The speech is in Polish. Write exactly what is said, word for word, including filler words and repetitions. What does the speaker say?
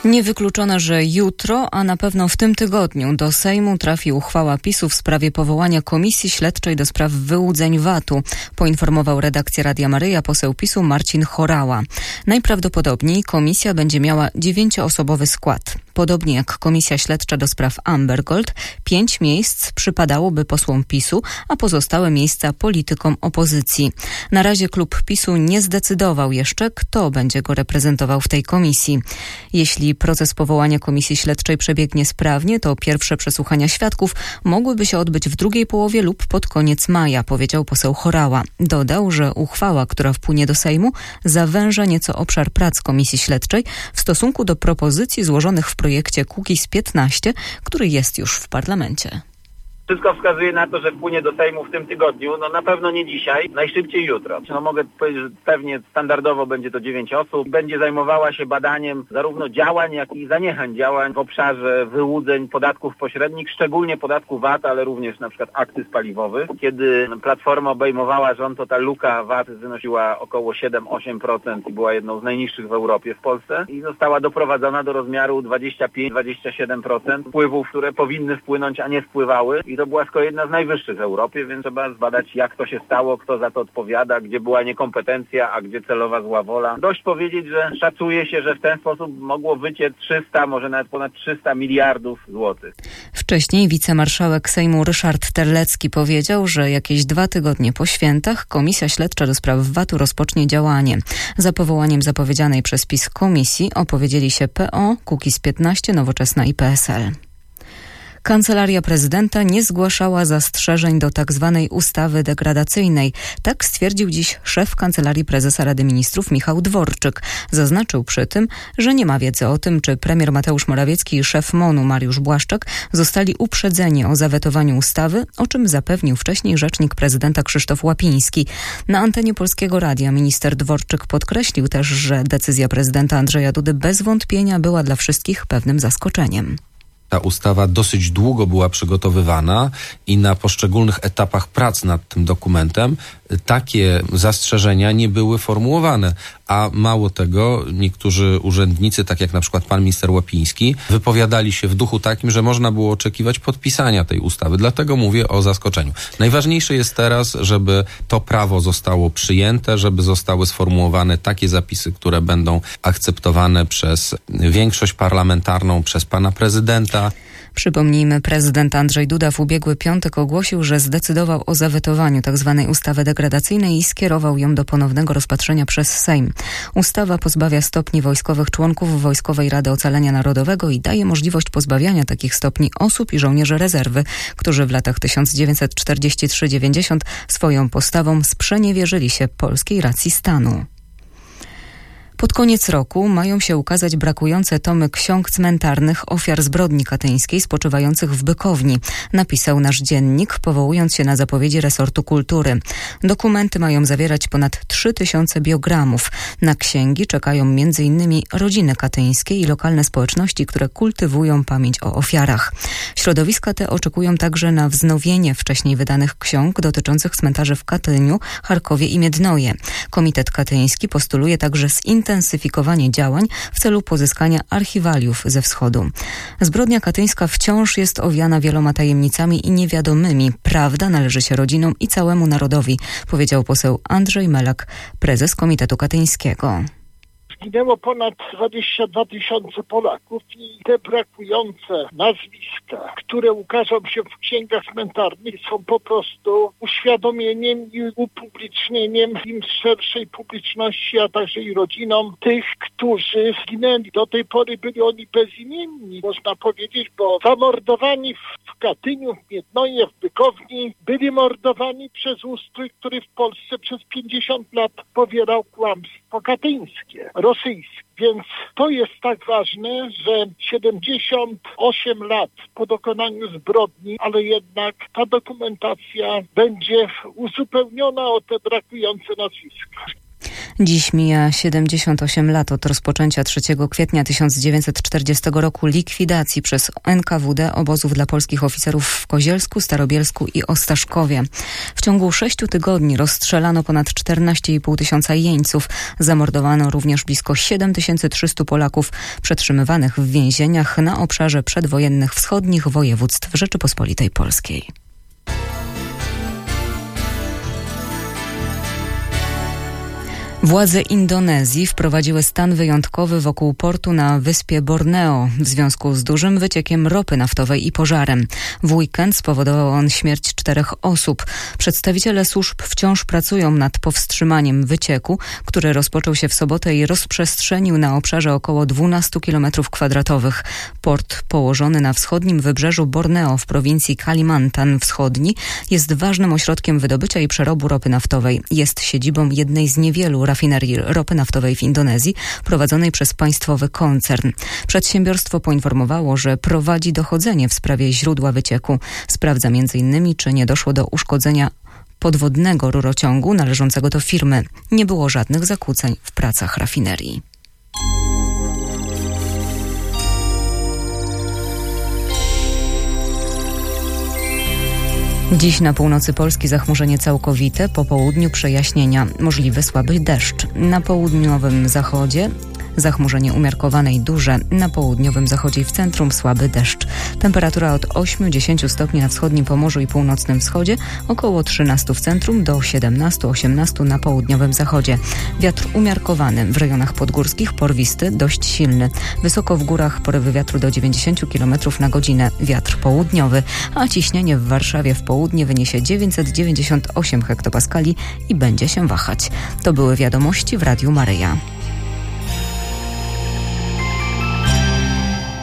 Niewykluczone, że jutro, a na pewno w tym tygodniu do Sejmu trafi uchwała PiSu w sprawie powołania Komisji Śledczej do spraw wyłudzeń V A T-u, poinformował redakcja Radia Maryja poseł PiSu Marcin Horała. Najprawdopodobniej komisja będzie miała dziewięcioosobowy skład. Podobnie jak Komisja Śledcza do spraw Amber Gold, pięć miejsc przypadałoby posłom PiSu, a pozostałe miejsca politykom opozycji. Na razie klub PiSu nie zdecydował jeszcze, kto będzie go reprezentował w tej komisji. Jeśli proces powołania Komisji Śledczej przebiegnie sprawnie, to pierwsze przesłuchania świadków mogłyby się odbyć w drugiej połowie lub pod koniec maja, powiedział poseł Horała. Dodał, że uchwała, która wpłynie do Sejmu, zawęża nieco obszar prac Komisji Śledczej w stosunku do propozycji złożonych w projekcie Kukiz piętnaście, który jest już w parlamencie. Wszystko wskazuje na to, że wpłynie do Sejmu w tym tygodniu. No na pewno nie dzisiaj, najszybciej jutro. No mogę powiedzieć, że pewnie standardowo będzie to dziewięć osób. Będzie zajmowała się badaniem zarówno działań, jak i zaniechań działań w obszarze wyłudzeń podatków pośrednich, szczególnie podatku V A T, ale również na przykład akcyz paliwowych. Kiedy Platforma obejmowała rząd, to ta luka V A T wynosiła około siedem osiem procent i była jedną z najniższych w Europie, w Polsce i została doprowadzona do rozmiaru dwadzieścia pięć do dwudziestu siedmiu procent wpływów, które powinny wpłynąć, a nie wpływały. I to była z kolei jedna z najwyższych w Europie, więc trzeba zbadać, jak to się stało, kto za to odpowiada, gdzie była niekompetencja, a gdzie celowa zła wola. Dość powiedzieć, że szacuje się, że w ten sposób mogło wyciec trzysta, może nawet ponad trzysta miliardów złotych. Wcześniej wicemarszałek Sejmu Ryszard Terlecki powiedział, że jakieś dwa tygodnie po świętach Komisja Śledcza do spraw V A T-u rozpocznie działanie. Za powołaniem zapowiedzianej przez PiS komisji opowiedzieli się P O, Kukiz piętnaście, Nowoczesna i P S L. Kancelaria Prezydenta nie zgłaszała zastrzeżeń do tzw. ustawy degradacyjnej. Tak stwierdził dziś szef Kancelarii Prezesa Rady Ministrów Michał Dworczyk. Zaznaczył przy tym, że nie ma wiedzy o tym, czy premier Mateusz Morawiecki i szef M O N-u Mariusz Błaszczak zostali uprzedzeni o zawetowaniu ustawy, o czym zapewnił wcześniej rzecznik prezydenta Krzysztof Łapiński. Na antenie Polskiego Radia minister Dworczyk podkreślił też, że decyzja prezydenta Andrzeja Dudy bez wątpienia była dla wszystkich pewnym zaskoczeniem. Ta ustawa dosyć długo była przygotowywana i na poszczególnych etapach prac nad tym dokumentem takie zastrzeżenia nie były formułowane. A mało tego, niektórzy urzędnicy, tak jak na przykład pan minister Łapiński, wypowiadali się w duchu takim, że można było oczekiwać podpisania tej ustawy. Dlatego mówię o zaskoczeniu. Najważniejsze jest teraz, żeby to prawo zostało przyjęte, żeby zostały sformułowane takie zapisy, które będą akceptowane przez większość parlamentarną, przez pana prezydenta. Przypomnijmy, prezydent Andrzej Duda w ubiegły piątek ogłosił, że zdecydował o zawetowaniu tzw. ustawy degradacyjnej i skierował ją do ponownego rozpatrzenia przez Sejm. Ustawa pozbawia stopni wojskowych członków Wojskowej Rady Ocalenia Narodowego i daje możliwość pozbawiania takich stopni osób i żołnierzy rezerwy, którzy w latach tysiąc dziewięćset czterdziestym trzecim do dziewięćdziesiątego swoją postawą sprzeniewierzyli się polskiej racji stanu. Pod koniec roku mają się ukazać brakujące tomy ksiąg cmentarnych ofiar zbrodni katyńskiej spoczywających w Bykowni, napisał nasz dziennik, powołując się na zapowiedzi resortu kultury. Dokumenty mają zawierać ponad trzy tysiące biogramów. Na księgi czekają między innymi rodziny katyńskie i lokalne społeczności, które kultywują pamięć o ofiarach. Środowiska te oczekują także na wznowienie wcześniej wydanych ksiąg dotyczących cmentarzy w Katyniu, Charkowie i Miednoje. Komitet Katyński postuluje także zintensyfikowanie intensyfikowanie działań w celu pozyskania archiwaliów ze wschodu. Zbrodnia katyńska wciąż jest owiana wieloma tajemnicami i niewiadomymi. Prawda należy się rodzinom i całemu narodowi, powiedział poseł Andrzej Melak, prezes Komitetu Katyńskiego. Zginęło ponad dwadzieścia dwa tysiące Polaków i te brakujące nazwiska, które ukażą się w księgach cmentarnych, są po prostu uświadomieniem i upublicznieniem im szerszej publiczności, a także i rodzinom tych, którzy zginęli. Do tej pory byli oni bezimienni, można powiedzieć, bo zamordowani w Katyniu, w Miednoje, w Bykowni, byli mordowani przez ustrój, który w Polsce przez pięćdziesiąt lat powierał kłamstwo katyńskie, rosyjskie. Więc to jest tak ważne, że siedemdziesiąt osiem lat po dokonaniu zbrodni, ale jednak ta dokumentacja będzie uzupełniona o te brakujące nazwiska. Dziś mija siedemdziesiąt osiem lat od rozpoczęcia trzeciego kwietnia tysiąc dziewięćset czterdziestego roku likwidacji przez N K W D obozów dla polskich oficerów w Kozielsku, Starobielsku i Ostaszkowie. W ciągu sześciu tygodni rozstrzelano ponad czternaście i pół tysiąca jeńców. Zamordowano również blisko siedem tysięcy trzystu Polaków przetrzymywanych w więzieniach na obszarze przedwojennych wschodnich województw Rzeczypospolitej Polskiej. Władze Indonezji wprowadziły stan wyjątkowy wokół portu na wyspie Borneo w związku z dużym wyciekiem ropy naftowej i pożarem. W weekend spowodował on śmierć czterech osób. Przedstawiciele służb wciąż pracują nad powstrzymaniem wycieku, który rozpoczął się w sobotę i rozprzestrzenił na obszarze około dwunastu kilometrów kwadratowych. Port położony na wschodnim wybrzeżu Borneo w prowincji Kalimantan Wschodni jest ważnym ośrodkiem wydobycia i przerobu ropy naftowej. Jest siedzibą jednej z niewielu rafinerii ropy naftowej w Indonezji, prowadzonej przez państwowy koncern. Przedsiębiorstwo poinformowało, że prowadzi dochodzenie w sprawie źródła wycieku. Sprawdza między innymi, czy nie doszło do uszkodzenia podwodnego rurociągu należącego do firmy. Nie było żadnych zakłóceń w pracach rafinerii. Dziś na północy Polski zachmurzenie całkowite, po południu przejaśnienia, możliwy słaby deszcz. Na południowym zachodzie zachmurzenie umiarkowane i duże, na południowym zachodzie i w centrum słaby deszcz. Temperatura od ośmiu do dziesięciu stopni na wschodnim Pomorzu i północnym wschodzie, około trzynastu w centrum do siedemnastu do osiemnastu na południowym zachodzie. Wiatr umiarkowany, w rejonach podgórskich porwisty, dość silny. Wysoko w górach porywy wiatru do dziewięćdziesięciu kilometrów na godzinę, wiatr południowy, a ciśnienie w Warszawie w południe wyniesie dziewięćset dziewięćdziesiąt osiem hektopaskali i będzie się wahać. To były wiadomości w Radiu Maryja.